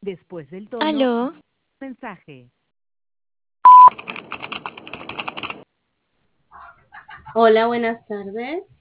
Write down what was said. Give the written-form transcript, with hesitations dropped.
Después del tono, Aló, mensaje. Hola, buenas tardes.